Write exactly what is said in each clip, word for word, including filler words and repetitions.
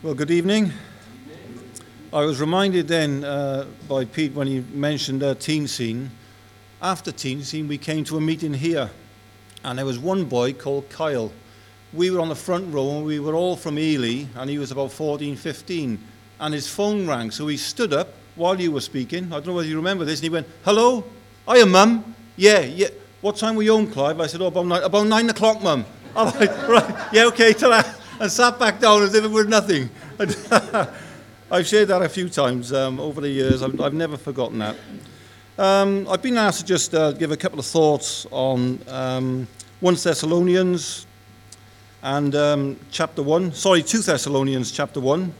Well, good evening. I was reminded then uh, by Pete when he mentioned uh, Teen Scene. After Teen Scene, we came to a meeting here, and there was one boy called Kyle. We were on the front row, and we were all from Ely, and he was about fourteen, fifteen, and his phone rang, so he stood up while you were speaking. I don't know whether you remember this, and he went, "Hello? Hiya, Mum. Yeah, yeah. What time were you home, Clive?" I said, "Oh, about nine, about nine o'clock, Mum." I'm like, "Right, yeah, okay, till that." And sat back down as if it were nothing. I've shared that a few times um, over the years. I've, I've never forgotten that. Um, I've been asked to just uh, give a couple of thoughts on um, First Thessalonians and um, chapter one. Sorry, Second Thessalonians chapter one.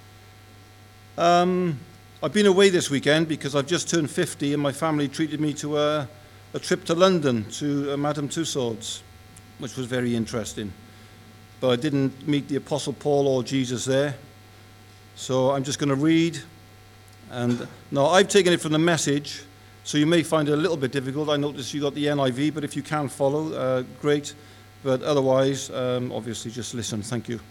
Um, I've been away this weekend because I've just turned fifty and my family treated me to a, a trip to London to uh, Madame Tussauds, which was very interesting. But I didn't meet the Apostle Paul or Jesus there. So I'm just going to read. And now I've taken it from the Message, so you may find it a little bit difficult. I noticed you got the N I V, but if you can follow, uh, great. But otherwise, um, obviously, just listen. Thank you.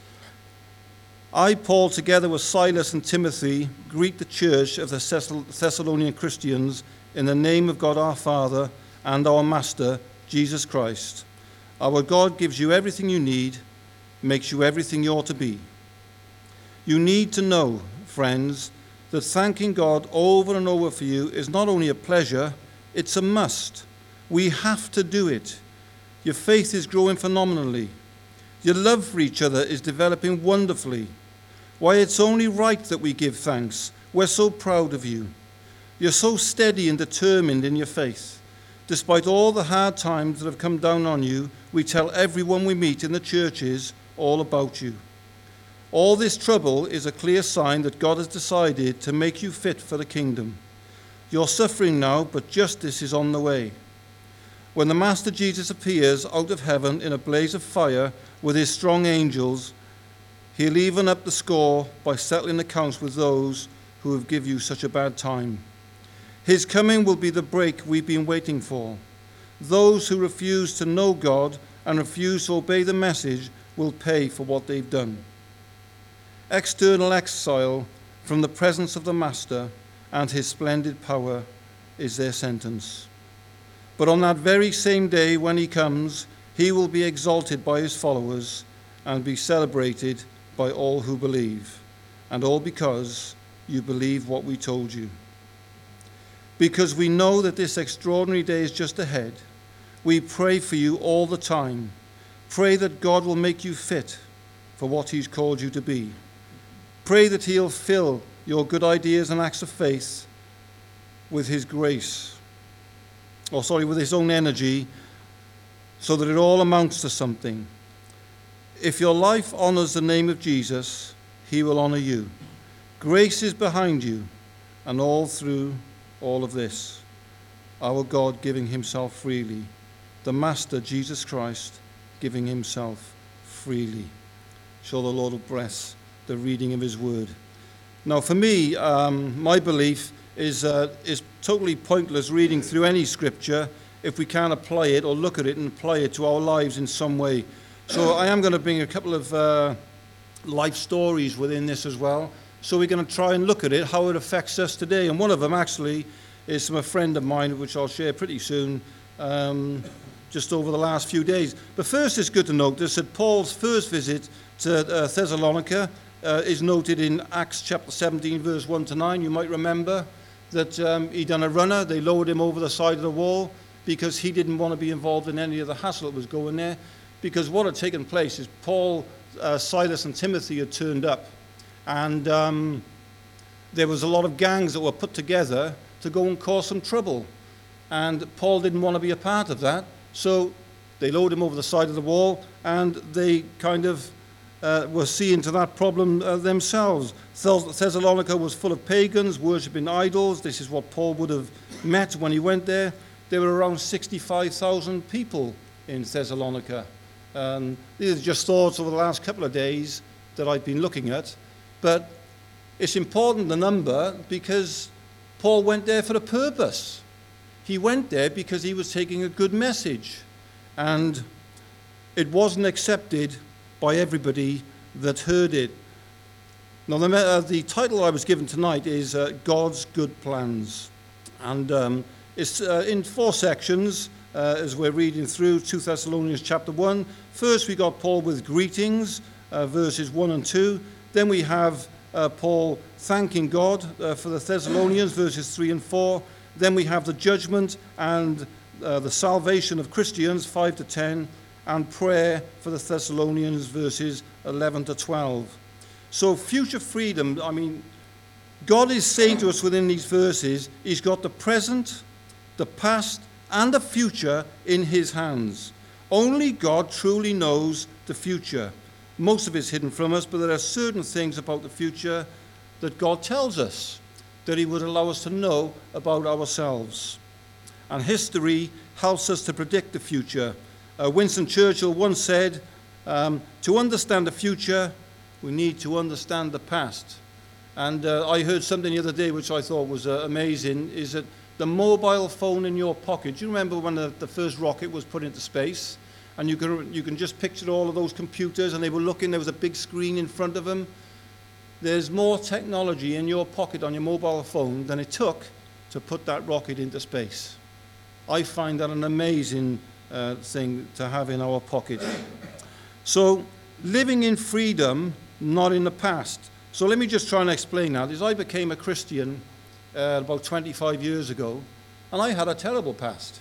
I, Paul, together with Silas and Timothy, greet the church of the Thessalonian Christians in the name of God our Father and our Master, Jesus Christ. Our God gives you everything you need, makes you everything you ought to be. You need to know, friends, that thanking God over and over for you is not only a pleasure, it's a must. We have to do it. Your faith is growing phenomenally. Your love for each other is developing wonderfully. Why, it's only right that we give thanks. We're so proud of you. You're so steady and determined in your faith. Despite all the hard times that have come down on you, we tell everyone we meet in the churches all about you. All this trouble is a clear sign that God has decided to make you fit for the kingdom. You're suffering now, but justice is on the way. When the Master Jesus appears out of heaven in a blaze of fire with his strong angels, he'll even up the score by settling accounts with those who have given you such a bad time. His coming will be the break we've been waiting for. Those who refuse to know God and refuse to obey the message will pay for what they've done. External exile from the presence of the Master and his splendid power is their sentence. But on that very same day when he comes, he will be exalted by his followers and be celebrated by all who believe, and all because you believe what we told you. Because we know that this extraordinary day is just ahead, we pray for you all the time. Pray that God will make you fit for what he's called you to be. Pray that he'll fill your good ideas and acts of faith with his grace, or sorry, with his own energy, so that it all amounts to something. If your life honors the name of Jesus, he will honor you. Grace is behind you, and all through all of this, our God giving himself freely, the Master Jesus Christ giving himself freely. So the Lord will bless the reading of his word. Now for me, um, my belief is uh, is totally pointless reading through any scripture if we can't apply it or look at it and apply it to our lives in some way. So I am going to bring a couple of uh, life stories within this as well. So we're going to try and look at it, how it affects us today. And one of them actually is from a friend of mine, which I'll share pretty soon, um, just over the last few days. But first it's good to notice that Paul's first visit to uh, Thessalonica uh, is noted in Acts chapter seventeen, verse one to nine. You might remember that um, he'd done a runner. They lowered him over the side of the wall because he didn't want to be involved in any of the hassle that was going there. Because what had taken place is Paul, uh, Silas and Timothy had turned up. And um, there was a lot of gangs that were put together to go and cause some trouble. And Paul didn't want to be a part of that. So they lowered him over the side of the wall, and they kind of uh, were seeing to that problem uh, themselves. Thessalonica was full of pagans, worshipping idols. This is what Paul would have met when he went there. There were around sixty-five thousand people in Thessalonica. Um, these are just thoughts over the last couple of days that I've been looking at. But it's important, the number, because Paul went there for a purpose. He went there because he was taking a good message. And it wasn't accepted by everybody that heard it. Now, the, uh, the title I was given tonight is uh, God's Good Plans. And um, it's uh, in four sections uh, as we're reading through Second Thessalonians chapter one. First, we got Paul with greetings, uh, verses one and two. Then we have uh, Paul thanking God uh, for the Thessalonians, verses three and four. Then we have the judgment and uh, the salvation of Christians, five to ten. And prayer for the Thessalonians, verses eleven to twelve. So future freedom, I mean, God is saying to us within these verses, he's got the present, the past, and the future in his hands. Only God truly knows the future. Most of it's hidden from us, but there are certain things about the future that God tells us, that he would allow us to know about ourselves. And history helps us to predict the future. Uh, Winston Churchill once said, um, to understand the future, we need to understand the past. And uh, I heard something the other day which I thought was uh, amazing, is that the mobile phone in your pocket, do you remember when the, the first rocket was put into space? And you can, you can just picture all of those computers, and they were looking, there was a big screen in front of them. There's more technology in your pocket on your mobile phone than it took to put that rocket into space. I find that an amazing uh, thing to have in our pocket. So, living in freedom, not in the past. So let me just try and explain that. As I became a Christian uh, about twenty-five years ago, and I had a terrible past.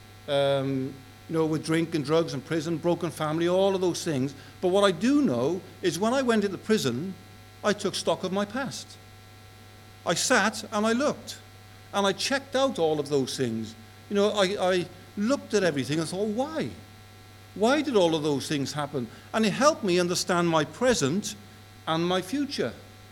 Um, you know, with drink and drugs and prison, broken family, all of those things. But what I do know is when I went into prison, I took stock of my past. I sat and I looked, and I checked out all of those things. You know, I, I looked at everything and thought, why? Why did all of those things happen? And it helped me understand my present and my future.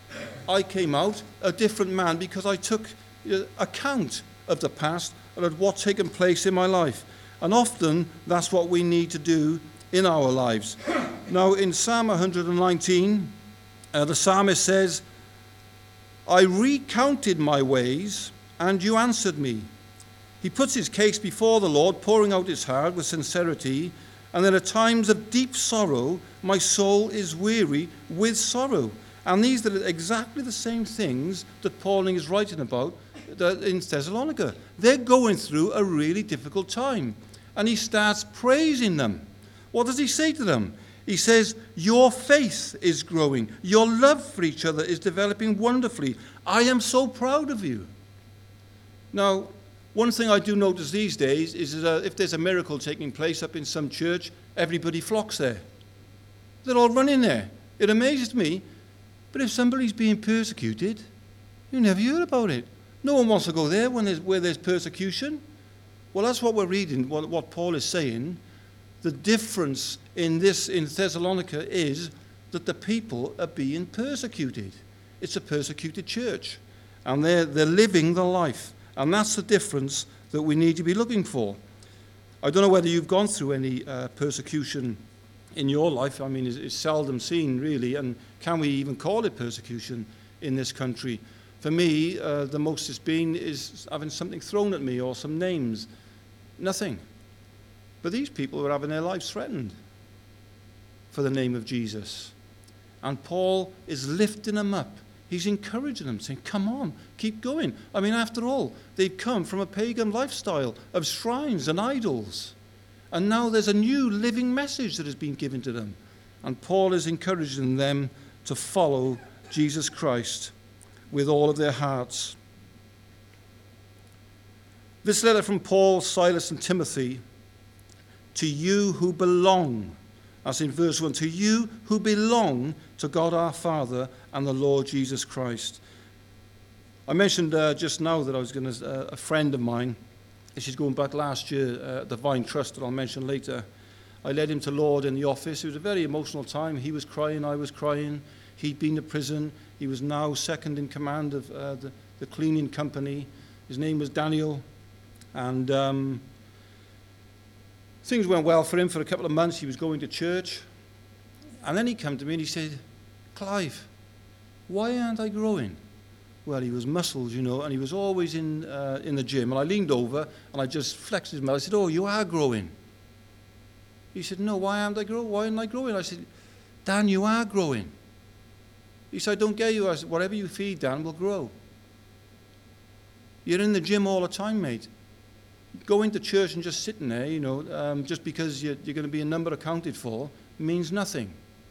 I came out a different man because I took account of the past and of what's taken place in my life. And often that's what we need to do in our lives. Now, in Psalm one nineteen, uh, the psalmist says, I recounted my ways, and you answered me. He puts his case before the Lord, pouring out his heart with sincerity. And then at times of deep sorrow, my soul is weary with sorrow. And these are exactly the same things that Paul is writing about in Thessalonica. They're going through a really difficult time. And he starts praising them. What does he say to them? He says, your faith is growing. Your love for each other is developing wonderfully. I am so proud of you. Now, one thing I do notice these days is that if there's a miracle taking place up in some church, everybody flocks there. They're all running there. It amazes me. But if somebody's being persecuted, you never hear about it. No one wants to go there when there's, where there's persecution. Well, that's what we're reading, what, what Paul is saying. The difference in this, in Thessalonica, is that the people are being persecuted. It's a persecuted church. And they're, they're living the life. And that's the difference that we need to be looking for. I don't know whether you've gone through any uh, persecution in your life. I mean, it's, it's seldom seen, really. And can we even call it persecution in this country? For me, uh, the most it's been is having something thrown at me or some names. Nothing. But these people were having their lives threatened for the name of Jesus. And Paul is lifting them up. He's encouraging them, saying, come on, keep going. I mean, after all, they've come from a pagan lifestyle of shrines and idols. And now there's a new living message that has been given to them. And Paul is encouraging them to follow Jesus Christ with all of their hearts. This letter from Paul, Silas, and Timothy, to you who belong, as in verse one, to you who belong to God our Father and the Lord Jesus Christ. I mentioned uh, just now that I was going to, uh, a friend of mine, she's going back last year, uh, the Vine Trust, that I'll mention later. I led him to Lord in the office. It was a very emotional time. He was crying, I was crying. He'd been to prison. He was now second in command of uh, the, the cleaning company. His name was Daniel. And um, things went well for him for a couple of months. He was going to church. And then he came to me and he said, Clive, why aren't I growing? Well, he was muscles, you know, and he was always in uh, in the gym. And I leaned over and I just flexed his muscle. I said, oh, you are growing. He said, no, why aren't I growing? Why aren't I growing? I said, Dan, you are growing. He said, I don't get you. I said, whatever you feed, Dan, will grow. You're in the gym all the time, mate. Going to church and just sitting there, you know, um, just because you're, you're going to be a number accounted for, means nothing.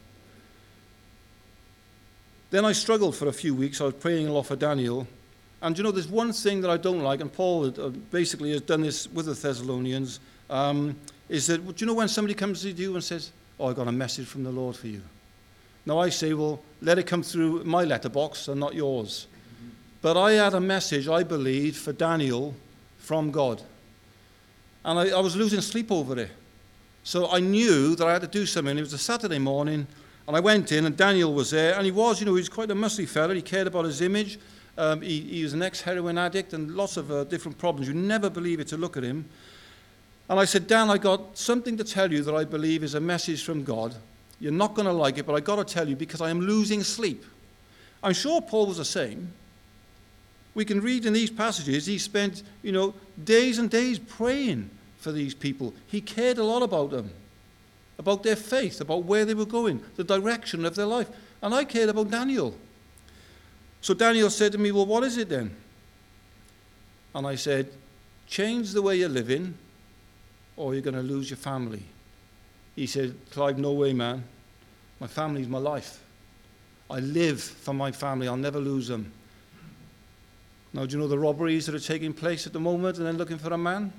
Then I struggled for a few weeks. I was praying a lot for Daniel. And, you know, there's one thing that I don't like, and Paul had, uh, basically has done this with the Thessalonians, um, is that, do you know when somebody comes to you and says, oh, I got a message from the Lord for you? Now I say, well, let it come through my letterbox and not yours. But I had a message, I believe, for Daniel from God. And I, I was losing sleep over it. So I knew that I had to do something. It was a Saturday morning, and I went in, and Daniel was there. And he was, you know, he was quite a muscly fella. He cared about his image. Um, he, he was an ex-heroin addict and lots of uh, different problems. You never believe it to look at him. And I said, Dan, I got something to tell you that I believe is a message from God. You're not going to like it, but I got to tell you because I am losing sleep. I'm sure Paul was the same. We can read in these passages, he spent, you know, days and days praying for these people. He cared a lot about them, about their faith, about where they were going, the direction of their life. And I cared about Daniel. So Daniel said to me, well, what is it then? And I said, change the way you're living, or you're going to lose your family. He said, Clive, no way, man. My family's my life. I live for my family. I'll never lose them. Now, do you know the robberies that are taking place at the moment and then looking for a man?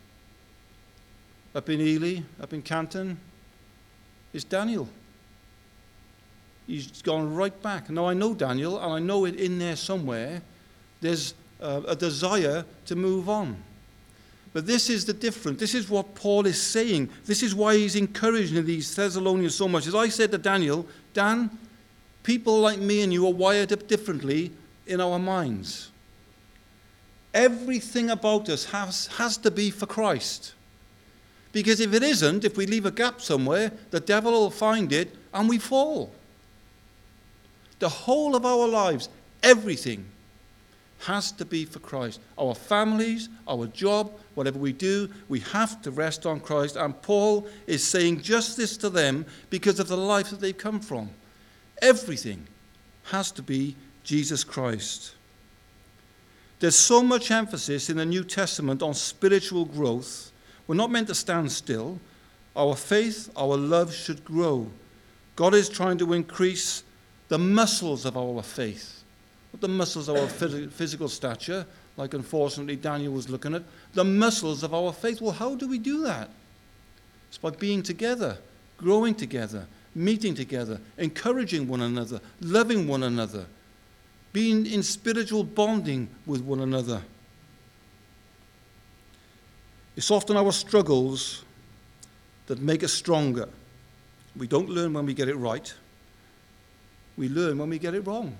Up in Ely, up in Canton, it's Daniel. He's gone right back. Now, I know Daniel, and I know it in there somewhere. There's uh, a desire to move on. But this is the difference. This is what Paul is saying. This is why he's encouraging these Thessalonians so much. As I said to Daniel, Dan, people like me and you are wired up differently in our minds. Everything about us has, has to be for Christ. Because if it isn't, if we leave a gap somewhere, the devil will find it and we fall. The whole of our lives, everything, has to be for Christ. Our families, our job, whatever we do, we have to rest on Christ. And Paul is saying just this to them because of the life that they've come from. Everything has to be Jesus Christ. There's so much emphasis in the New Testament on spiritual growth. We're not meant to stand still. Our faith, our love should grow. God is trying to increase the muscles of our faith. Not the muscles of our physical stature, like unfortunately Daniel was looking at. The muscles of our faith. Well, how do we do that? It's by being together, growing together, meeting together, encouraging one another, loving one another, being in spiritual bonding with one another. It's often our struggles that make us stronger. We don't learn when we get it right. We learn when we get it wrong.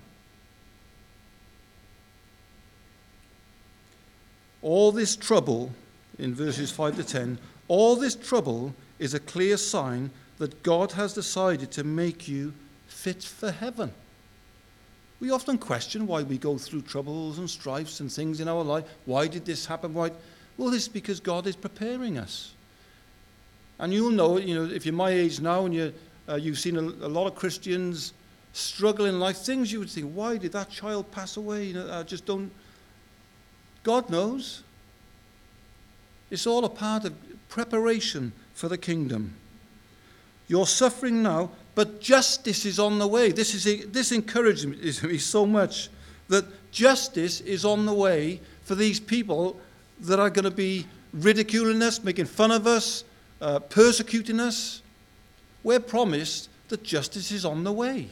All this trouble, in verses five to ten, all this trouble is a clear sign that God has decided to make you fit for heaven. We often question why we go through troubles and strifes and things in our life. Why did this happen? Why? Well, it's because God is preparing us. And you'll know, you know, if you're my age now and you uh, you've seen a, a lot of Christians struggle in life, things you would think, why did that child pass away? You know, I just don't. God knows. It's all a part of preparation for the kingdom. You're suffering now, but justice is on the way. This is this encourages me so much that justice is on the way for these people that are going to be ridiculing us, making fun of us, uh, persecuting us. We're promised that justice is on the way.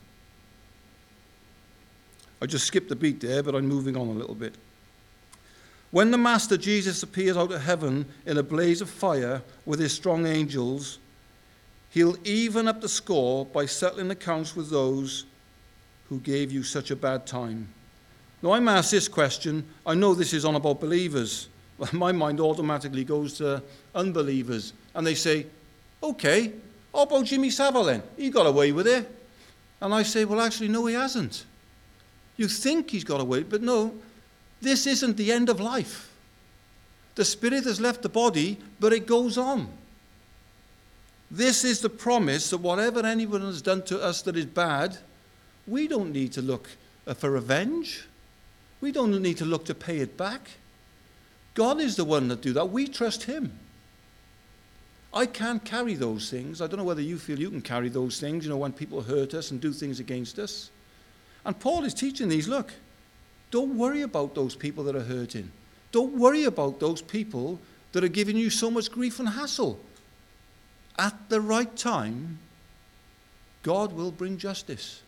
I just skipped a beat there, but I'm moving on a little bit. When the Master Jesus appears out of heaven in a blaze of fire with his strong angels, he'll even up the score by settling accounts with those who gave you such a bad time. Now, I'm asked this question. I know this is on about believers. My mind automatically goes to unbelievers. And they say, okay, how about Jimmy Savile then? He got away with it. And I say, well, actually, no, he hasn't. You think he's got away, but no, this isn't the end of life. The spirit has left the body, but it goes on. This is the promise that whatever anyone has done to us that is bad, We don't need to look uh, for revenge. We don't need to look to pay it back. God is the one that do that. We trust him. I can't carry those things. I don't know whether you feel you can carry those things, you know, when people hurt us and do things against us. And Paul is teaching these, look, don't worry about those people that are hurting. Don't worry about those people that are giving you so much grief and hassle. At the right time, God will bring justice.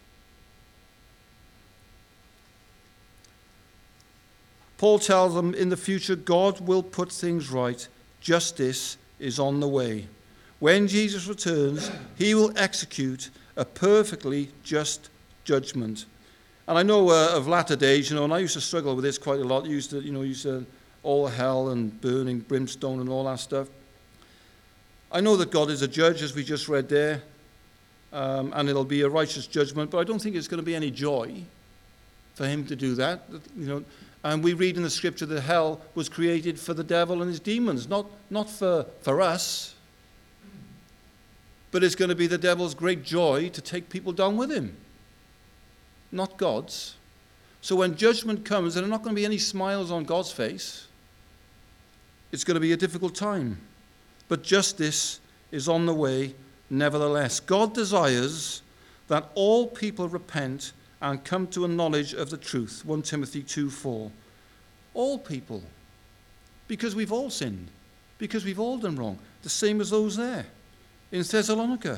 Paul tells them in the future, God will put things right. Justice is on the way. When Jesus returns, he will execute a perfectly just judgment. And I know uh, of latter days, you know, and I used to struggle with this quite a lot. I used to, you know, used to all hell and burning brimstone and all that stuff. I know that God is a judge, as we just read there, um, and it'll be a righteous judgment, but I don't think it's going to be any joy for him to do that. You know, and we read in the scripture that hell was created for the devil and his demons, not, not for, for us. But it's going to be the devil's great joy to take people down with him, not God's. So when judgment comes, there are not going to be any smiles on God's face. It's going to be a difficult time. But justice is on the way nevertheless. God desires that all people repent and come to a knowledge of the truth. First Timothy two four. All people. Because we've all sinned. Because we've all done wrong. The same as those there in Thessalonica.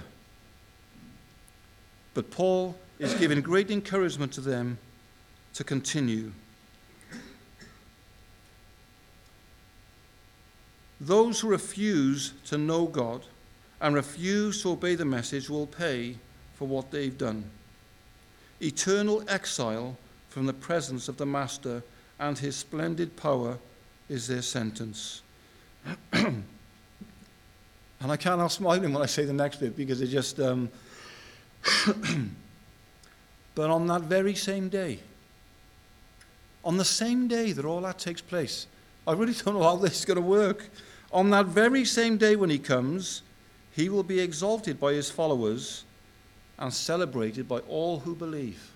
But Paul is giving great encouragement to them to continue. Those who refuse to know God and refuse to obey the message will pay for what they've done. Eternal exile from the presence of the Master and his splendid power is their sentence. And I can't help smiling when I say the next bit because it just... Um, but on that very same day, on the same day that all that takes place, I really don't know how this is going to work. On that very same day when he comes, he will be exalted by his followers and celebrated by all who believe.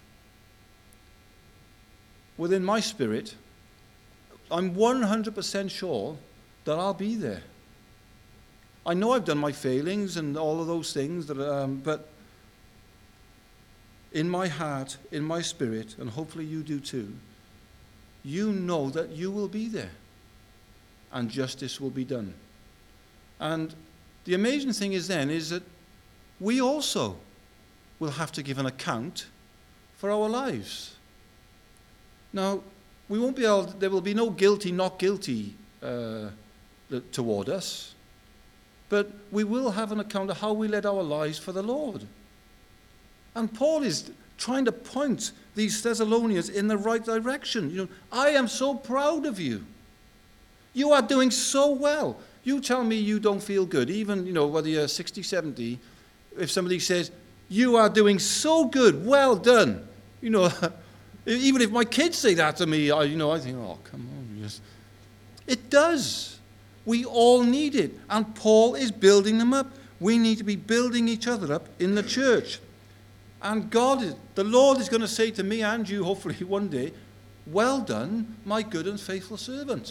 Within my spirit, I'm one hundred percent sure that I'll be there. I know I've done my failings and all of those things, that, um, but in my heart, in my spirit, and hopefully you do too, you know that you will be there and justice will be done. And the amazing thing is then is that we also will have to give an account for our lives. Now, we won't be able to, there will be no guilty, not guilty uh, toward us, but we will have an account of how we led our lives for the Lord. And Paul is trying to point these Thessalonians in the right direction. You know, I am so proud of you. You are doing so well. You tell me you don't feel good, even, you know, whether you're sixty, seventy, if somebody says, you are doing so good, well done. You know, even if my kids say that to me, I, you know, I think, oh, come on. Just... It does. We all need it. And Paul is building them up. We need to be building each other up in the church. And God, is, the Lord is going to say to me and you, hopefully one day, well done, my good and faithful servant.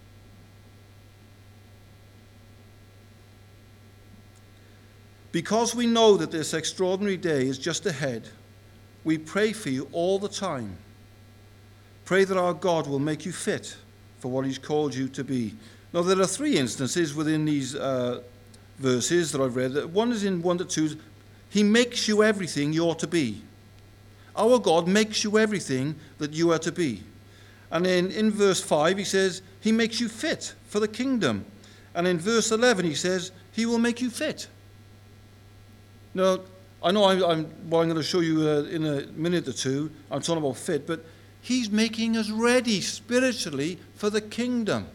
Because we know that this extraordinary day is just ahead, we pray for you all the time. Pray that our God will make you fit for what he's called you to be. Now, there are three instances within these uh, verses that I've read. One is in one to two. He makes you everything you're to be. Our God makes you everything that you are to be. And then in verse five, he says, he makes you fit for the kingdom. And in verse eleven, he says, he will make you fit. Now, I know I'm, I'm, what I'm going to show you uh, in a minute or two, I'm talking about fit, but he's making us ready spiritually for the kingdom.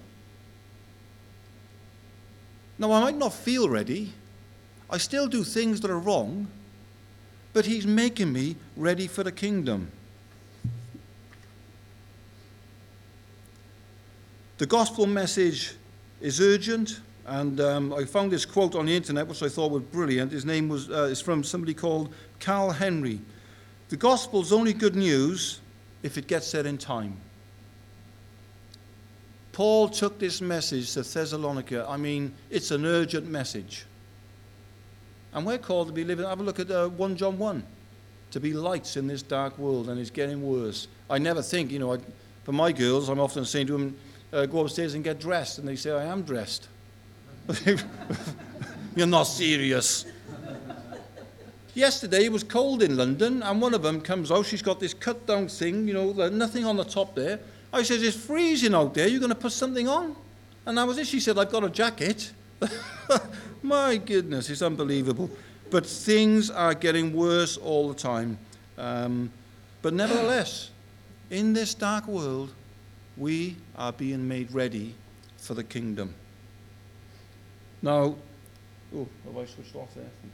Now, I might not feel ready. I still do things that are wrong, but he's making me ready for the kingdom. The gospel message is urgent, and um, I found this quote on the internet, which I thought was brilliant. His name was uh, is from somebody called Carl Henry. The gospel's only good news if it gets there in time. Paul took this message to Thessalonica. I mean, it's an urgent message. And we're called to be living. Have a look at uh, First John one. To be lights in this dark world, and it's getting worse. I never think, you know, I, for my girls, I'm often saying to them, uh, go upstairs and get dressed. And they say, I am dressed. You're not serious. Yesterday it was cold in London, and one of them comes out. She's got this cut-down thing, you know, nothing on the top there. I said, it's freezing out there. You're going to put something on? And that was it. She said, I've got a jacket. My goodness, it's unbelievable. But things are getting worse all the time. Um, but nevertheless, in this dark world, we are being made ready for the kingdom. Now, oh, have I switched off there? I think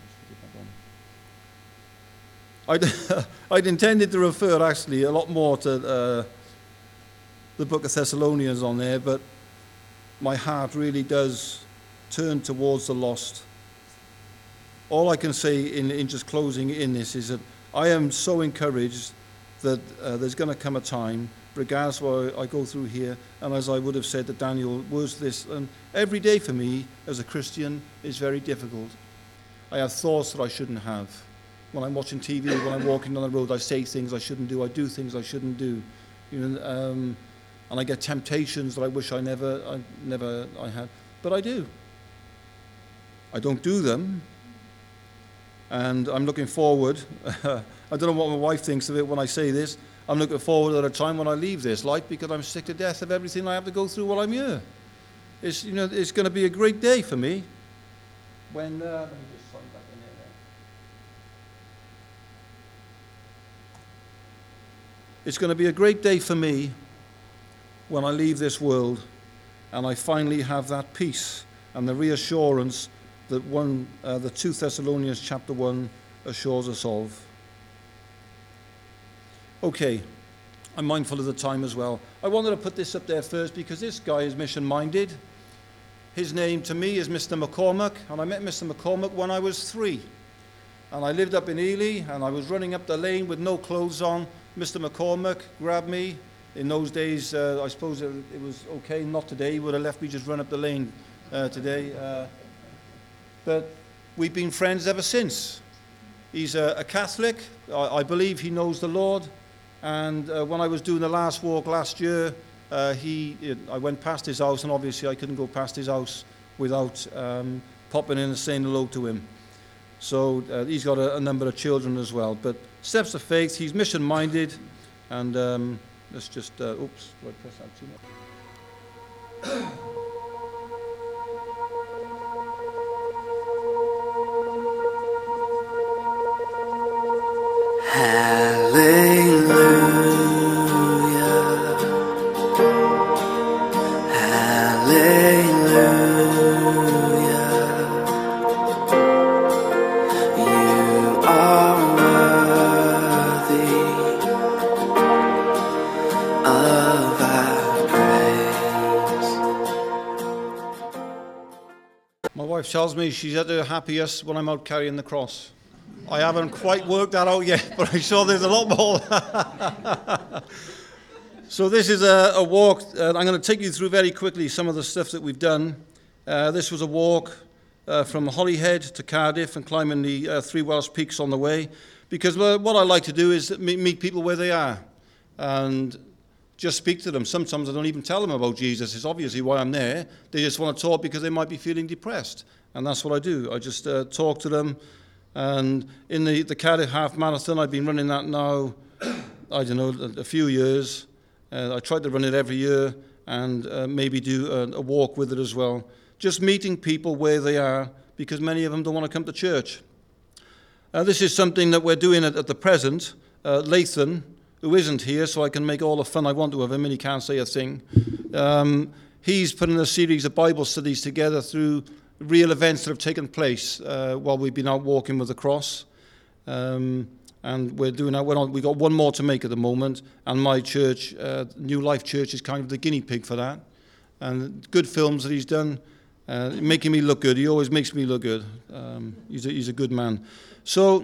I have. I'd, I'd intended to refer actually a lot more to uh, the book of Thessalonians on there, but my heart really does turn towards the lost. All I can say in, in just closing in this is that I am so encouraged that uh, there's going to come a time, regardless of what I go through here, and as I would have said to Daniel, was this, and every day for me as a Christian is very difficult. I have thoughts that I shouldn't have. When I'm watching T V, when I'm walking down the road, I say things I shouldn't do, I do things I shouldn't do. You know, um, and I get temptations that I wish I never, I never I had, but I do. I don't do them. And I'm looking forward, I don't know what my wife thinks of it when I say this, I'm looking forward at a time when I leave this life because I'm sick to death of everything I have to go through while I'm here. It's, you know, it's going to be a great day for me when, uh, let me just sign back in there. It's going to be a great day for me when I leave this world and I finally have that peace and the reassurance that one, uh, the two Thessalonians chapter one assures us of. Okay, I'm mindful of the time as well. I wanted to put this up there first because this guy is mission-minded. His name to me is Mister McCormack, and I met Mister McCormack when I was three. And I lived up in Ely, and I was running up the lane with no clothes on. Mister McCormack grabbed me. In those days, uh, I suppose it, it was okay, not today. He would have left me just run up the lane uh, today. Uh, But we've been friends ever since. He's a, a Catholic. I, I believe he knows the Lord. And uh, when I was doing the last walk last year, uh, he, I went past his house, and obviously I couldn't go past his house without um, popping in and saying hello to him. So uh, he's got a, a number of children as well. But steps of faith, he's mission-minded. And um, let's just, uh, oops, did I press that too much? My wife tells me she's at her happiest when I'm out carrying the cross. I haven't quite worked that out yet, but I'm sure there's a lot more. So this is a, a walk. Uh, I'm going to take you through very quickly some of the stuff that we've done. Uh, this was a walk uh, from Holyhead to Cardiff and climbing the uh, three Welsh peaks on the way, because uh, what I like to do is meet, meet people where they are and just speak to them. Sometimes I don't even tell them about Jesus. It's obviously why I'm there. They just want to talk because they might be feeling depressed. And that's what I do. I just uh, talk to them. And in the, the Cardiff Half Marathon, I've been running that now, I don't know, a, a few years. Uh, I try to run it every year and uh, maybe do a, a walk with it as well. Just meeting people where they are, because many of them don't want to come to church. Uh, this is something that we're doing at, at the present. Uh, Lathan, who isn't here, so I can make all the fun I want to of him, and he can't say a thing. Um, he's putting a series of Bible studies together through real events that have taken place uh, while we've been out walking with the cross. Um, and we're doing that. We're on, we've got one more to make at the moment, and my church, uh, New Life Church, is kind of the guinea pig for that. And good films that he's done, uh, making me look good. He always makes me look good. Um, he's, a, he's a good man. So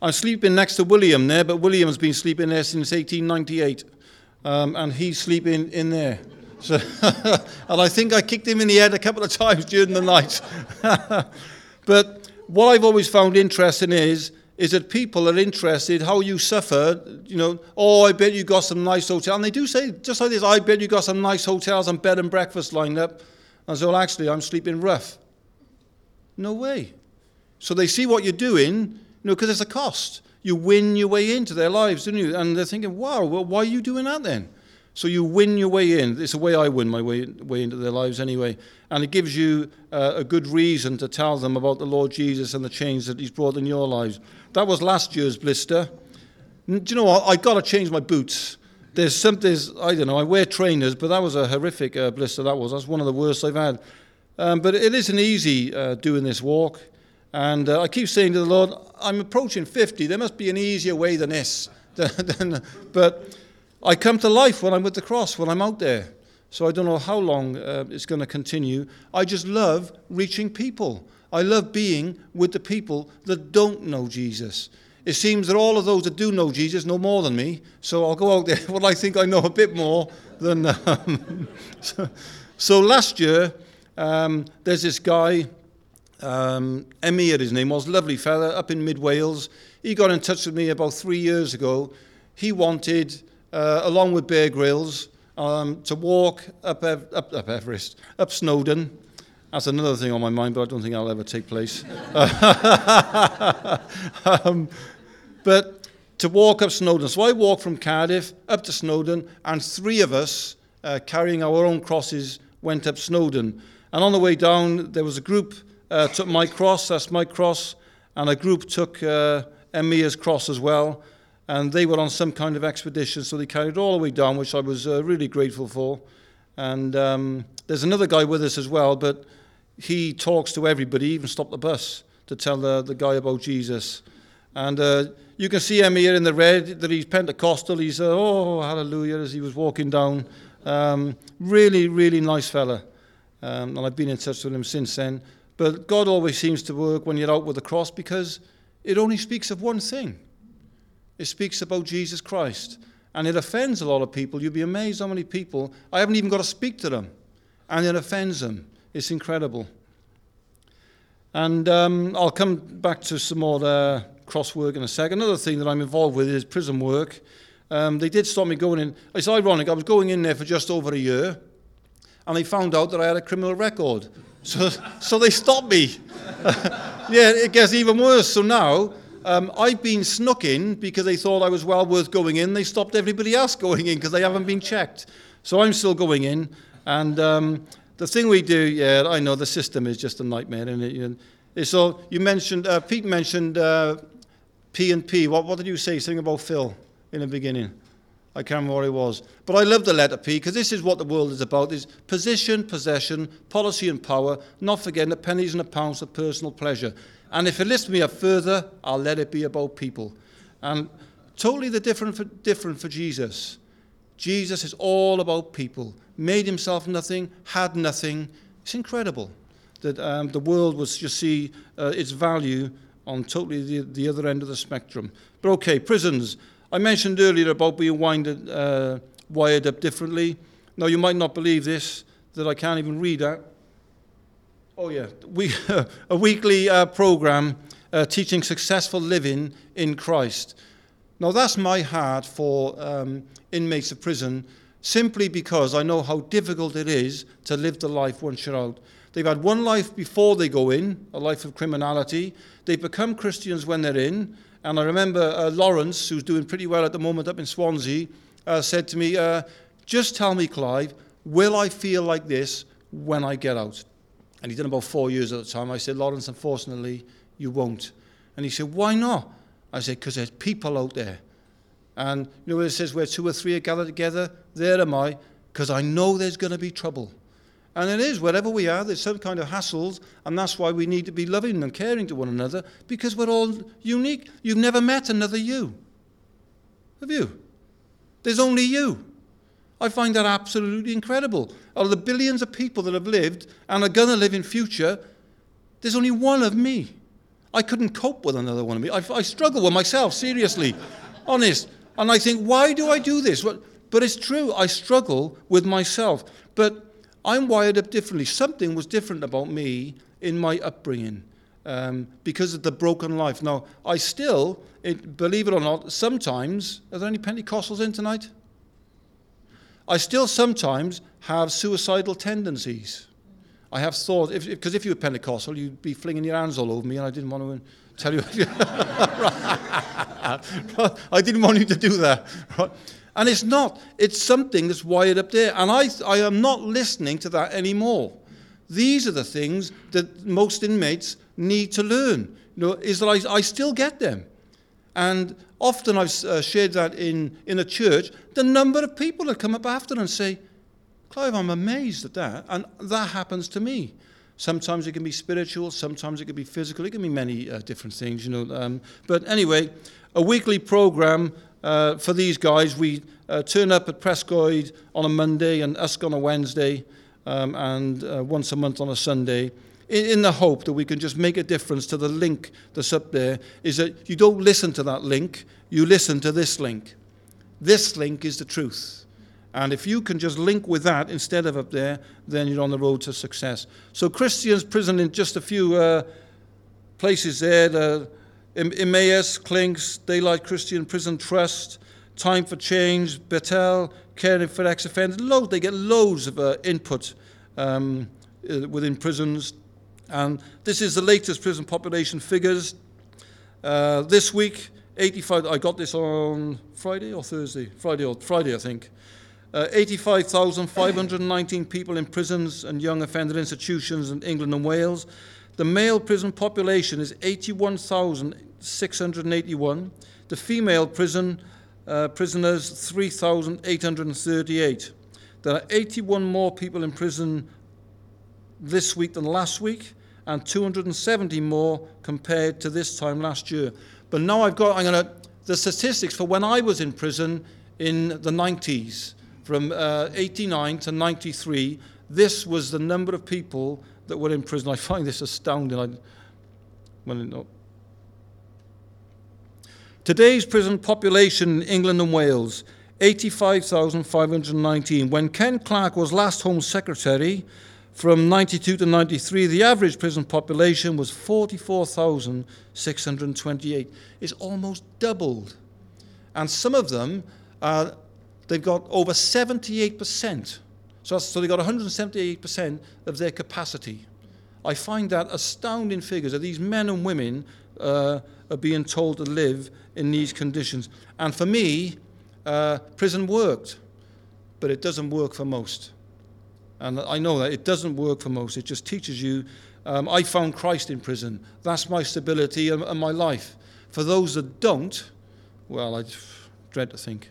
I'm sleeping next to William there, but William's been sleeping there since eighteen ninety-eight, um, and he's sleeping in there. So, and I think I kicked him in the head a couple of times during the night. But what I've always found interesting is, is that people are interested how you suffer. You know, oh, I bet you got some nice hotels. And they do say, just like this, I bet you got some nice hotels and bed and breakfast lined up. And so, well, actually, I'm sleeping rough. No way. So they see what you're doing, you know, because it's a cost. You win your way into their lives, don't you? And they're thinking, wow, well, why are you doing that then? So you win your way in. It's the way I win my way, way into their lives anyway. And it gives you uh, a good reason to tell them about the Lord Jesus and the change that he's brought in your lives. That was last year's blister. Do you know what? I got to change my boots. There's some, there's, I don't know, I wear trainers, but that was a horrific uh, blister, that was. That's one of the worst I've had. Um, but it isn't easy uh, doing this walk. And uh, I keep saying to the Lord, I'm approaching fifty. There must be an easier way than this. But I come to life when I'm with the cross, when I'm out there. So I don't know how long uh, it's going to continue. I just love reaching people. I love being with the people that don't know Jesus. It seems that all of those that do know Jesus know more than me. So I'll go out there when I think I know a bit more than... Um, so, so last year, um, there's this guy, um, Emir his name was, lovely fella, up in mid-Wales. He got in touch with me about three years ago. He wanted... Uh, along with Bear Grylls, um, to walk up, Ev- up, up Everest, up Snowdon. That's another thing on my mind, but I don't think that'll ever take place. um, but to walk up Snowdon. So I walked from Cardiff up to Snowdon, and three of us, uh, carrying our own crosses, went up Snowdon. And on the way down, there was a group uh, took my cross, that's my cross, and a group took uh, Emir's cross as well. And they were on some kind of expedition, so they carried it all the way down, which I was uh, really grateful for. And um, there's another guy with us as well, but he talks to everybody, even stopped the bus to tell the, the guy about Jesus. And uh, you can see him here in the red, that he's Pentecostal. He's, uh, oh, hallelujah, as he was walking down. Um, really, really nice fella. Um, and I've been in touch with him since then. But God always seems to work when you're out with the cross, because it only speaks of one thing. It speaks about Jesus Christ, and it offends a lot of people. You'd be amazed how many people, I haven't even got to speak to them, and it offends them. It's incredible. And um, I'll come back to some more uh, cross work in a second. Another thing that I'm involved with is prison work. Um, they did stop me going in. It's ironic, I was going in there for just over a year, and they found out that I had a criminal record. So, so they stopped me. Yeah, it gets even worse. So now, Um, I've been snuck in because they thought I was well worth going in. They stopped everybody else going in because they haven't been checked. So I'm still going in. And um, the thing we do, yeah, I know the system is just a nightmare, isn't it? You know, so you mentioned, uh, Pete mentioned uh, P and P. What, what did you say? Something about Phil in the beginning. I can't remember what it was. But I love the letter P, because this is what the world is about, is position, possession, policy and power, not forgetting the pennies and the pounds of personal pleasure. And if it lifts me up further, I'll let it be about people. And totally the different for, different for Jesus. Jesus is all about people. Made himself nothing, had nothing. It's incredible that um, the world would just see uh, its value on totally the, the other end of the spectrum. But okay, prisons. I mentioned earlier about being winded, uh, wired up differently. Now, you might not believe this, that I can't even read that. Oh, yeah. We, a weekly uh, program uh, teaching successful living in Christ. Now, that's my heart for um, inmates of prison, simply because I know how difficult it is to live the life once you're out. They've had one life before they go in, a life of criminality. They become Christians when they're in. And I remember uh, Lawrence, who's doing pretty well at the moment up in Swansea, uh, said to me, uh, just tell me, Clive, will I feel like this when I get out? And he'd done about four years at the time. I said, Lawrence, unfortunately, you won't. And he said, why not? I said, because there's people out there. And you know where it says where two or three are gathered together? There am I, because I know there's going to be trouble. And it is, wherever we are, there's some kind of hassles, and that's why we need to be loving and caring to one another, because we're all unique. You've never met another you. Have you? There's only you. I find that absolutely incredible. Out of the billions of people that have lived and are going to live in future, there's only one of me. I couldn't cope with another one of me. I, I struggle with myself, seriously, honest. And I think, why do I do this? Well, but it's true, I struggle with myself. But I'm wired up differently. Something was different about me in my upbringing um, because of the broken life. Now, I still, it, believe it or not, sometimes, are there any Pentecostals in tonight? I still sometimes have suicidal tendencies. I have thought, because if, if, if you were Pentecostal, you'd be flinging your hands all over me, and I didn't want to tell you. I didn't want you to do that. Right? And it's not. It's something that's wired up there. And I, I am not listening to that anymore. These are the things that most inmates need to learn. You know, is that I, I still get them. And often I've uh, shared that in, in a church, the number of people that come up after and say, Clive, I'm amazed at that. And that happens to me. Sometimes it can be spiritual, sometimes it can be physical, it can be many uh, different things, you know. Um, but anyway, a weekly program uh, for these guys. We uh, turn up at Prescoid on a Monday and Usk on a Wednesday, um, and uh, once a month on a Sunday, in, in the hope that we can just make a difference to the link that's up there, is that you don't listen to that link, you listen to this link. This link is the truth. And if you can just link with that instead of up there, then you're on the road to success. So Christians Prison, in just a few uh, places there, the Emmaus, Clinks, Daylight Christian Prison Trust, Time for Change, Bethel, Caring for Ex-Offenders. Loads, they get loads of uh, input um, uh, within prisons. And this is the latest prison population figures. Uh, this week, eighty-five, I got this on Friday or Thursday? Friday, or Friday, I think. Uh, eighty-five thousand five hundred nineteen people in prisons and young offender institutions in England and Wales. The male prison population is eighty-one thousand six hundred eighty-one. The female prison uh, prisoners, three thousand eight hundred thirty-eight. There are eighty-one more people in prison this week than last week, and two hundred seventy more compared to this time last year. But now I've got, I'm going to, the statistics for when I was in prison in the nineties. From uh, eighty-nine to ninety-three, this was the number of people that were in prison. I find this astounding. I, well, no. Today's prison population in England and Wales, eighty-five thousand five hundred nineteen. When Ken Clarke was last Home Secretary, from ninety-two to ninety-three, the average prison population was forty-four thousand six hundred twenty-eight. It's almost doubled. And some of them are... They've got over seventy-eight percent. So, so they've got one hundred seventy-eight percent of their capacity. I find that astounding figures that these men and women uh, are being told to live in these conditions. And for me, uh, prison worked, but it doesn't work for most. And I know that it doesn't work for most. It just teaches you. Um, I found Christ in prison. That's my stability and, and my life. For those that don't, well, I dread to think.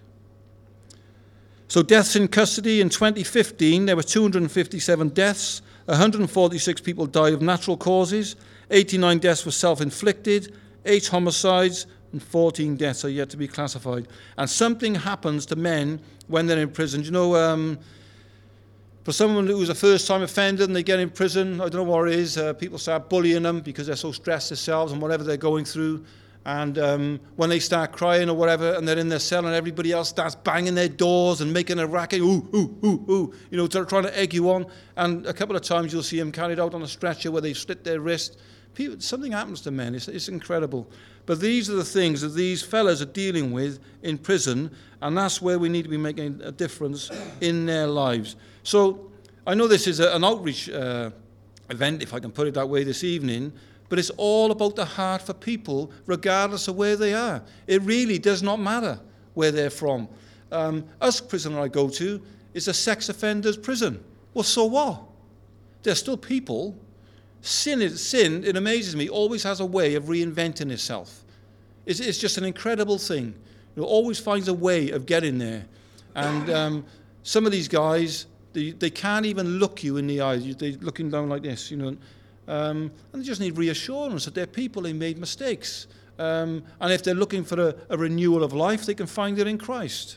So deaths in custody in twenty fifteen, there were two hundred fifty-seven deaths, one hundred forty-six people died of natural causes, eighty-nine deaths were self-inflicted, eight homicides, and fourteen deaths are yet to be classified. And something happens to men when they're in prison. You know, um, for someone who's a first-time offender and they get in prison, I don't know what it is, uh, people start bullying them because they're so stressed themselves and whatever they're going through. And um, when they start crying or whatever, and they're in their cell, and everybody else starts banging their doors and making a racket, ooh, ooh, ooh, ooh, you know, trying to egg you on. And a couple of times you'll see them carried out on a stretcher where they've slit their wrist. People, something happens to men. It's, it's incredible. But these are the things that these fellas are dealing with in prison, and that's where we need to be making a difference in their lives. So I know this is a, an outreach uh, event, if I can put it that way, this evening. But it's all about the heart for people, regardless of where they are. It really does not matter where they're from. Um, Usk prison I go to is a sex offenders prison. Well, so what? They're still people. Sin, is, sin, it amazes me, always has a way of reinventing itself. It's, it's just an incredible thing. It always finds a way of getting there. And um, some of these guys, they, they can't even look you in the eyes. They're looking down like this, you know. Um, and they just need reassurance that they're people, they made mistakes. Um, and if they're looking for a, a renewal of life, they can find it in Christ.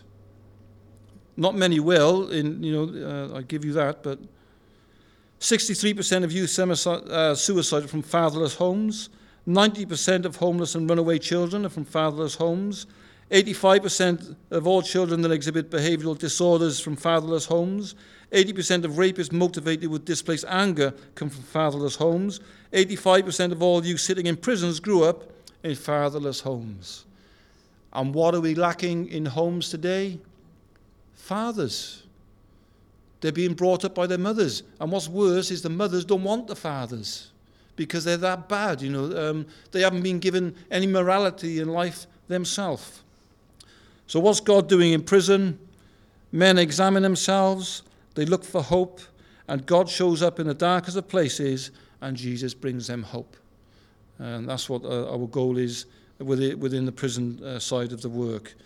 Not many will, in, you know, uh, I give you that, but sixty-three percent of youth suicide uh, from fatherless homes. ninety percent of homeless and runaway children are from fatherless homes. eighty-five percent of all children that exhibit behavioral disorders from fatherless homes. eighty percent of rapists motivated with displaced anger come from fatherless homes. eighty-five percent of all youth sitting in prisons grew up in fatherless homes. And what are we lacking in homes today? Fathers. They're being brought up by their mothers. And what's worse is the mothers don't want the fathers because they're that bad. You know, um, they haven't been given any morality in life themselves. So what's God doing in prison? Men examine themselves, they look for hope, and God shows up in the darkest of places, and Jesus brings them hope. And that's what uh, our goal is within the prison uh, side of the work.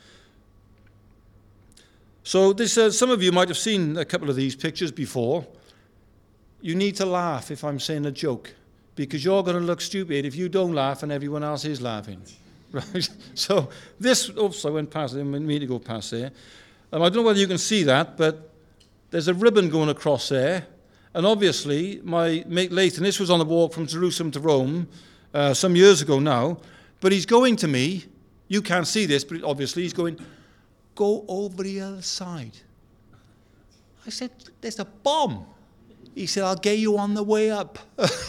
So this, uh, some of you might have seen a couple of these pictures before. You need to laugh if I'm saying a joke, because you're going to look stupid if you don't laugh and everyone else is laughing. Right? So this, oops, I went past it, I didn't mean to go past there. Um, I don't know whether you can see that, but there's a ribbon going across there. And obviously, my mate Lathan, this was on the walk from Jerusalem to Rome uh, some years ago now, but he's going to me, you can't see this, but obviously he's going, go over the other side. I said, there's a bomb. He said, I'll get you on the way up.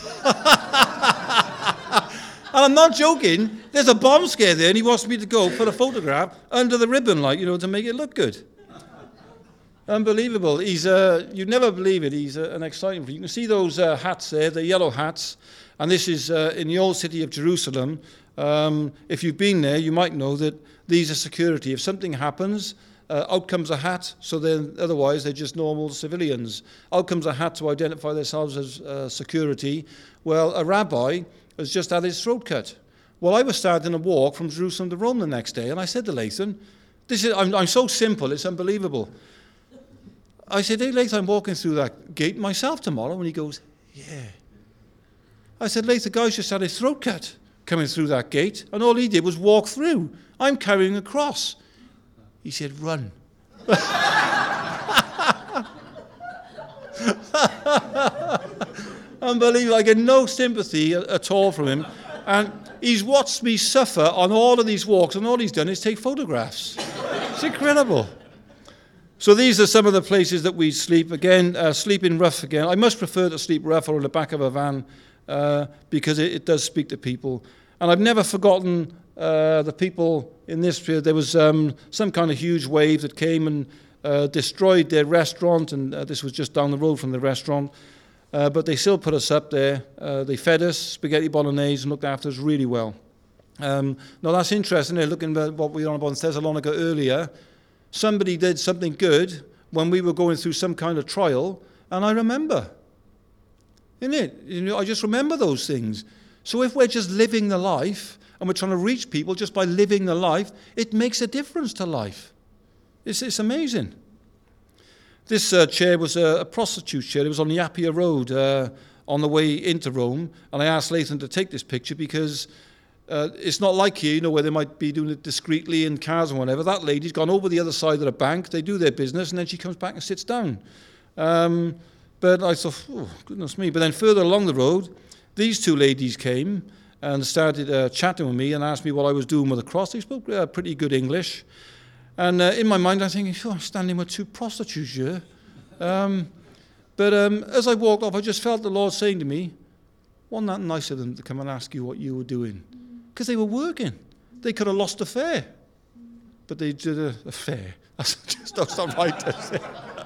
And I'm not joking. There's a bomb scare there, and he wants me to go for a photograph under the ribbon, like, you know, to make it look good. Unbelievable. He's, uh, you'd never believe it. He's uh, an exciting. You can see those uh, hats there, the yellow hats, and this is uh, in the old city of Jerusalem. Um, if you've been there, you might know that these are security. If something happens, uh, out comes a hat. So then, otherwise, they're just normal civilians. Out comes a hat to identify themselves as uh, security. Well, a rabbi has just had his throat cut. Well, I was starting a walk from Jerusalem to Rome the next day, and I said to Lathan, "This is I'm, I'm so simple, it's unbelievable." I said, "Hey, Lathan, I'm walking through that gate myself tomorrow," and he goes, "Yeah." I said, "Lathan, the guy's just had his throat cut coming through that gate, and all he did was walk through. I'm carrying a cross." He said, "Run." Unbelievable. I get no sympathy at all from him. And he's watched me suffer on all of these walks, and all he's done is take photographs. It's incredible. So these are some of the places that we sleep. Again, uh, sleeping rough again. I much prefer to sleep rough or in the back of a van uh, because it, it does speak to people. And I've never forgotten uh, the people in this period. There was um, some kind of huge wave that came and uh, destroyed their restaurant, and uh, this was just down the road from the restaurant. Uh, but they still put us up there. Uh, they fed us spaghetti bolognese and looked after us really well. Um, now that's interesting. They're looking at what we were on about in Thessalonica earlier. Somebody did something good when we were going through some kind of trial, and I remember. Isn't it? You know, I just remember those things. So if we're just living the life, and we're trying to reach people just by living the life, it makes a difference to life. It's, it's amazing. This uh, chair was a, a prostitute chair. It was on the Appia Road uh, on the way into Rome. And I asked Lathan to take this picture because uh, it's not like here, you know, where they might be doing it discreetly in cars and whatever. That lady's gone over the other side of the bank. They do their business, and then she comes back and sits down. Um, but I thought, oh, goodness me. But then further along the road, these two ladies came and started uh, chatting with me and asked me what I was doing with the cross. They spoke uh, pretty good English. And uh, in my mind, I'm thinking, oh, I'm standing with two prostitutes here. Um, but um, as I walked off, I just felt the Lord saying to me, wasn't that nice of them to come and ask you what you were doing? Because they were working. They could have lost a fare. But they did a, a fare. That's just that's not right to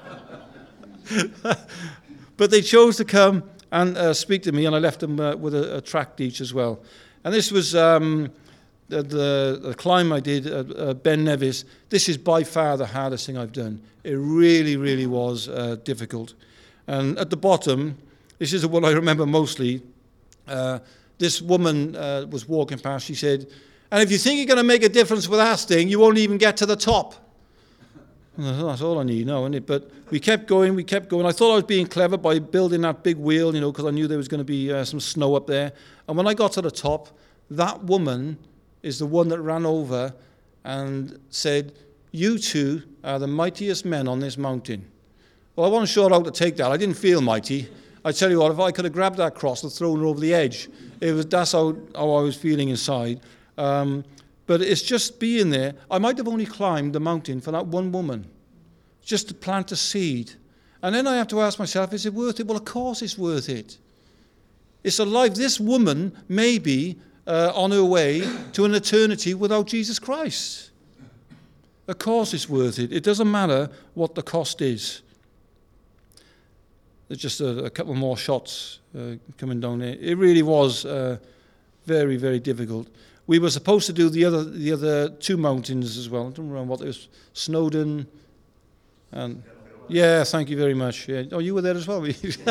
say. But they chose to come and uh, speak to me, and I left them uh, with a, a tract each as well. And this was... Um, The, the, the climb I did at uh, Ben Nevis, this is by far the hardest thing I've done. It really, really was uh, difficult. And at the bottom, this is what I remember mostly, uh, this woman uh, was walking past, she said, "And if you think you're going to make a difference with that thing, you won't even get to the top." And I thought, that's all I need now, isn't it? But we kept going, we kept going. I thought I was being clever by building that big wheel, you know, because I knew there was going to be uh, some snow up there. And when I got to the top, that woman is the one that ran over and said, "You two are the mightiest men on this mountain." Well, I wasn't sure how to take that. I didn't feel mighty. I tell you what, if I could have grabbed that cross and thrown her over the edge, it was that's how, how I was feeling inside. Um, but it's just being there. I might have only climbed the mountain for that one woman, just to plant a seed. And then I have to ask myself, is it worth it? Well, of course it's worth it. It's a life. This woman may be uh, on her way to an eternity without Jesus Christ. Of course it's worth it. It doesn't matter what the cost is. There's just a, a couple more shots uh, coming down there. It really was uh, very, very difficult. We were supposed to do the other the other two mountains as well. I don't remember what it was. Snowdon and... Yeah, thank you very much. Yeah. Oh, you were there as well.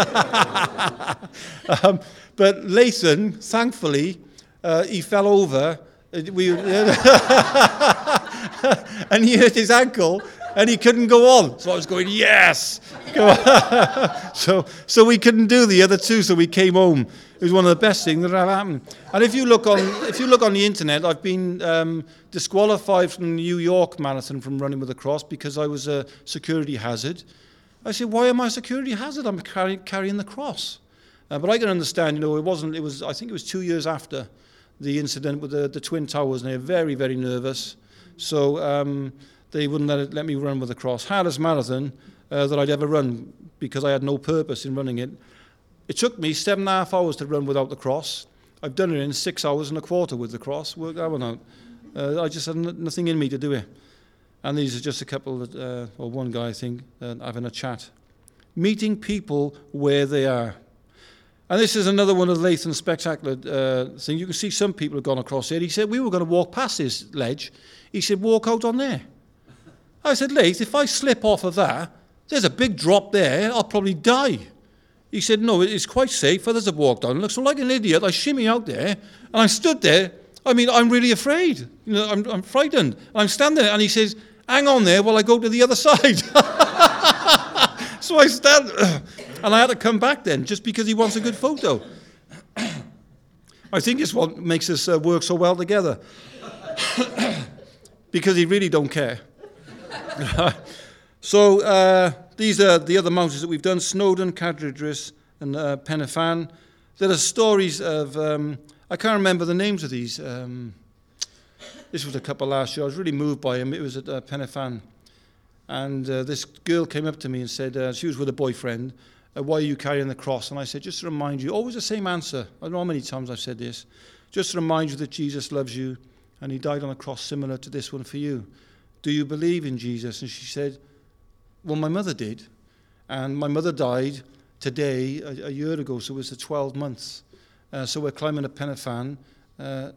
um, but Lathan, thankfully, uh, he fell over. We, and he hurt his ankle, and he couldn't go on. So I was going, yes! Go on. so, so we couldn't do the other two, so we came home. It was one of the best things that ever happened. And if you look on, if you look on the internet, I've been um, disqualified from the New York Marathon from running with a cross because I was a security hazard. I said, why am I a security hazard? I'm carry, carrying the cross. Uh, but I can understand, you know, it wasn't. It was. I think it was two years after the incident with the, the Twin Towers, and they were very, very nervous. So um, they wouldn't let, it, let me run with the cross. Hardest marathon uh, that I'd ever run because I had no purpose in running it. It took me seven and a half hours to run without the cross. I've done it in six hours and a quarter with the cross. Worked that one out. Uh, I just had n- nothing in me to do it. And these are just a couple, that, uh, or one guy, I think, uh, having a chat. Meeting people where they are. And this is another one of Lathan's spectacular uh, things. You can see some people have gone across here. He said, we were going to walk past this ledge. He said, walk out on there. I said, Lath, if I slip off of that, there's a big drop there. I'll probably die. He said, no, it's quite safe. Others have walked down. Look, so like an idiot, I shimmy out there, and I stood there. I mean, I'm really afraid. You know, I'm, I'm frightened. And I'm standing there, and he says, hang on there while I go to the other side. So I stand, and I had to come back then, just because he wants a good photo. I think it's what makes us uh, work so well together. Because he really don't care. So uh, these are the other mountains that we've done: Snowdon, Cadair Idris, and uh, Pen y Fan. There are stories of, um, I can't remember the names of these. Um, this was a couple last year. I was really moved by him. It was at uh, Pen y Fan. And uh, this girl came up to me and said, uh, she was with a boyfriend, uh, why are you carrying the cross? And I said, just to remind you, always the same answer. I don't know how many times I've said this. Just to remind you that Jesus loves you, and he died on a cross similar to this one for you. Do you believe in Jesus? And she said, well, my mother did. And my mother died today, a, a year ago, so it was the twelve months. Uh, so we're climbing a Pen y Fan uh,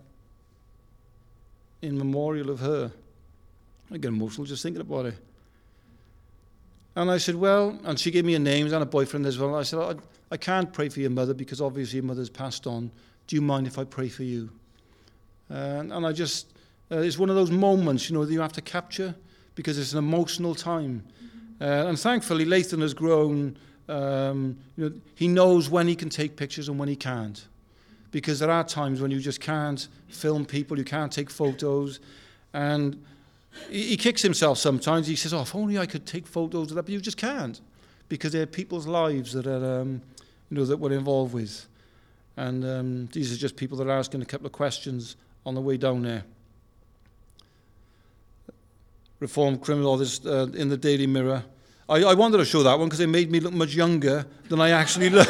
in memorial of her. I get emotional just thinking about it. And I said, well, and she gave me a name and a boyfriend as well. I said, I, I can't pray for your mother because obviously your mother's passed on. Do you mind if I pray for you? Uh, and, and I just, uh, it's one of those moments, you know, that you have to capture because it's an emotional time. Uh, and thankfully, Lathan has grown. Um, you know, he knows when he can take pictures and when he can't. Because there are times when you just can't film people, you can't take photos. And he kicks himself sometimes. He says, oh, if only I could take photos of that. But you just can't because they're people's lives that are, um, you know, that we're involved with. And um, these are just people that are asking a couple of questions on the way down there. Reformed criminal this, uh, in the Daily Mirror. I, I wanted to show that one because it made me look much younger than I actually look.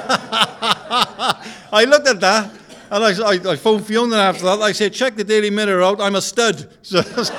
I looked at that. And I, I, I phoned Fiona after that. I said, check the Daily Mirror out. I'm a stud. So,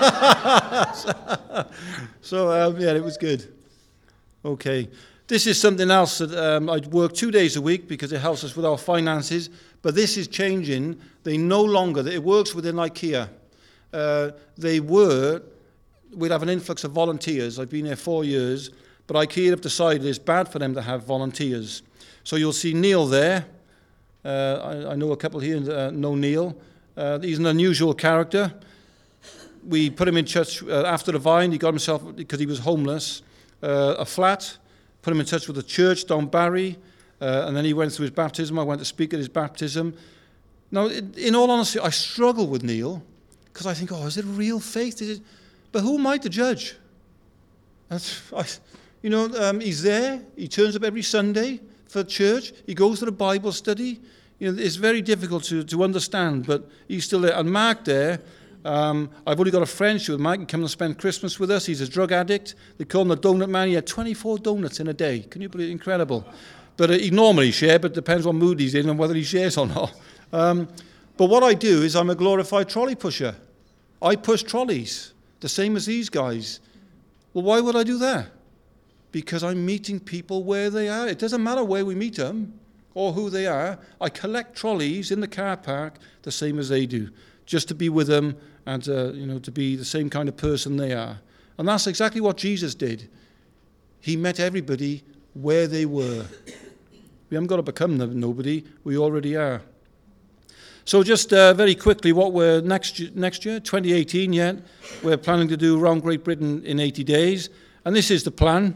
so um, yeah, it was good. Okay. This is something else that um, I work two days a week because it helps us with our finances. But this is changing. They no longer, it works within IKEA. Uh, they were, we'd have an influx of volunteers. I've been there four years. But IKEA have decided it's bad for them to have volunteers. So you'll see Neil there. Uh, I, I know a couple here uh, know Neil. Uh, he's an unusual character. We put him in church uh, after the Vine. He got himself, because he was homeless, uh, a flat, put him in touch with the church down Barry, uh, and then he went through his baptism. I went to speak at his baptism. Now, in all honesty, I struggle with Neil, because I think, oh, is it real faith? Is it? But who am I to judge? That's, I, you know, um, he's there. He turns up every Sunday. for church. He goes to the Bible study. You know, it's very difficult to, to understand, but he's still there. And Mark there, um, I've only got a friendship with Mark. He comes to spend Christmas with us. He's a drug addict. They call him the donut man. He had twenty-four donuts in a day. Can you believe it? Incredible. But uh, he normally shares, but it depends what mood he's in and whether he shares or not. Um, but what I do is I'm a glorified trolley pusher. I push trolleys, the same as these guys. Well, why would I do that? Because I'm meeting people where they are. It doesn't matter where we meet them or who they are. I collect trolleys in the car park the same as they do, just to be with them and uh, you know, to be the same kind of person they are. And that's exactly what Jesus did. He met everybody where they were. We haven't got to become nobody. We already are. So just uh, very quickly, what we're next next year, twenty eighteen yet, we're planning to do around Great Britain in eighty days. And this is the plan.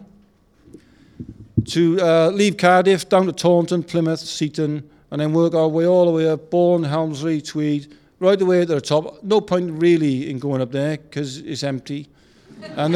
To uh, leave Cardiff, down to Taunton, Plymouth, Seaton, and then work our way all the way up, Bourne, Helmsley, Tweed, right the way to the top. No point really in going up there because it's empty. and,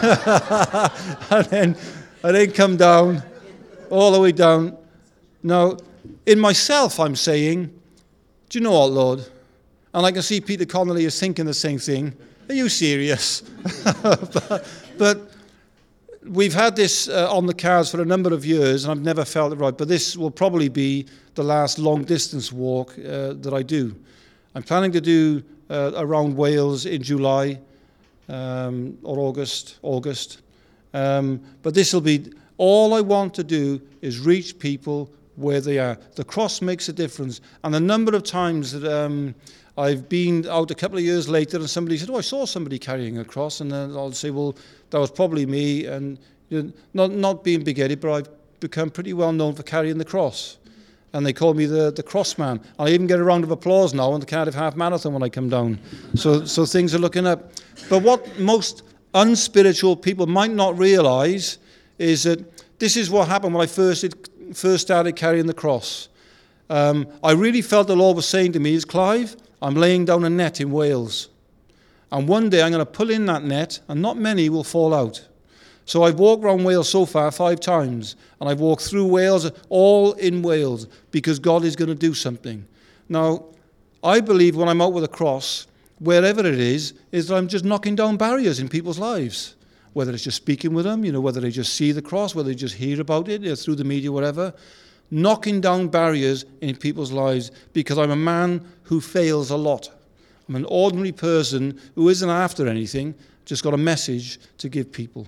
and, then, and then come down, all the way down. Now, in myself, I'm saying, do you know what, Lord? And I can see Peter Connolly is thinking the same thing. Are you serious? but, but we've had this uh, on the cards for a number of years, and I've never felt it right. But this will probably be the last long-distance walk uh, that I do. I'm planning to do uh, around Wales in July um, or August. August. Um, but this will be, all I want to do is reach people where they are. The cross makes a difference. And the number of times that um, I've been out a couple of years later and somebody said, oh, I saw somebody carrying a cross. And then I'll say, well, that was probably me. And you know, not, not being big-headed, but I've become pretty well known for carrying the cross. And they call me the, the cross man. I even get a round of applause now on the Cardiff Half Marathon when I come down. So, so things are looking up. But what most unspiritual people might not realise is that this is what happened when I first did first started carrying the cross. Um, I really felt the Lord was saying to me, is Clive, I'm laying down a net in Wales. And one day I'm going to pull in that net and not many will fall out. So I've walked around Wales so far five times. And I've walked through Wales, all in Wales, because God is going to do something. Now, I believe when I'm out with a cross, wherever it is, is that I'm just knocking down barriers in people's lives. Whether it's just speaking with them, you know, whether they just see the cross, whether they just hear about it, you know, through the media, whatever. Knocking down barriers in people's lives because I'm a man who fails a lot. I'm an ordinary person who isn't after anything, just got a message to give people.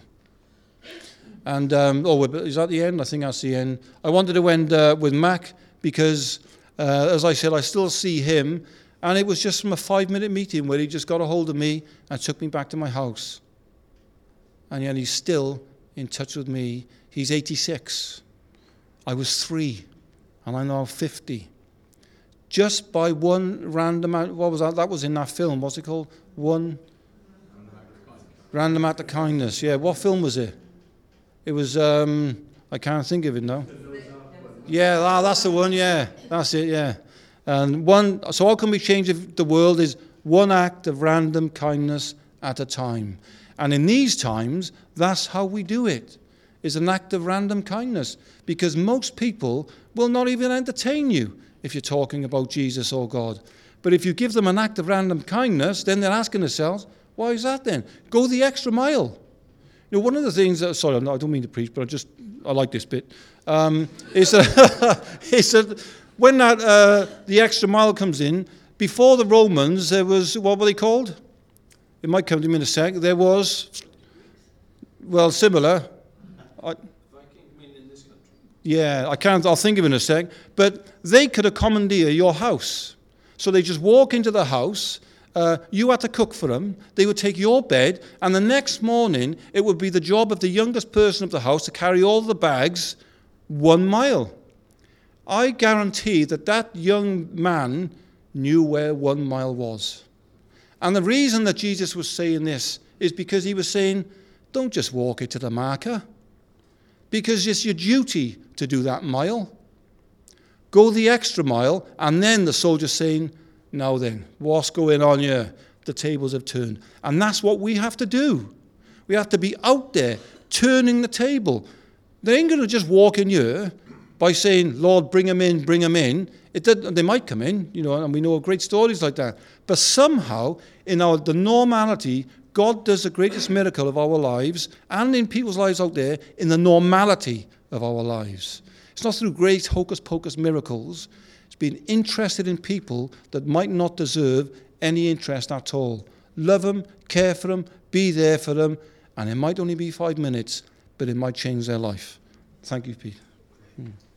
And, um, oh, is that the end? I think that's the end. I wanted to end uh, with Mac because, uh, as I said, I still see him. And it was just from a five-minute meeting where he just got a hold of me and took me back to my house. And yet he's still in touch with me. He's eighty-six. I was three, and I'm now fifty. Just by one random act, what was that? That was in that film. What's it called? One Random Act of Kindness. Yeah, what film was it? It was, um, I can't think of it now. Yeah, ah, that's the one, yeah. That's it, yeah. And one, so how can we change the world is one act of random kindness at a time. And in these times, that's how we do it, is an act of random kindness. Because most people will not even entertain you if you're talking about Jesus or God. But if you give them an act of random kindness, then they're asking themselves, why is that then? Go the extra mile. You know, one of the things, that, sorry, I don't mean to preach, but I just, I like this bit, um, is, that, is that when that, uh, the extra mile comes in, before the Romans, there was, what were they called? It might come to me in a sec. There was, well, similar. I, yeah, I can't, I'll think of it in a sec. But they could have commandeered your house. So they just walk into the house. Uh, you had to cook for them. They would take your bed. And the next morning, it would be the job of the youngest person of the house to carry all the bags one mile. I guarantee that that young man knew where one mile was. And the reason that Jesus was saying this is because he was saying, don't just walk it to the marker, because it's your duty to do that mile. Go the extra mile, and then the soldier's saying, now then, what's going on here? The tables have turned. And that's what we have to do. We have to be out there, turning the table. They ain't going to just walk in here. by saying, Lord, bring them in, bring them in. It did, they might come in, you know, and we know great stories like that. But somehow, in our the normality, God does the greatest miracle of our lives and in people's lives out there in the normality of our lives. It's not through great hocus-pocus miracles. It's being interested in people that might not deserve any interest at all. Love them, care for them, be there for them, and it might only be five minutes, but it might change their life. Thank you, Pete. Hmm.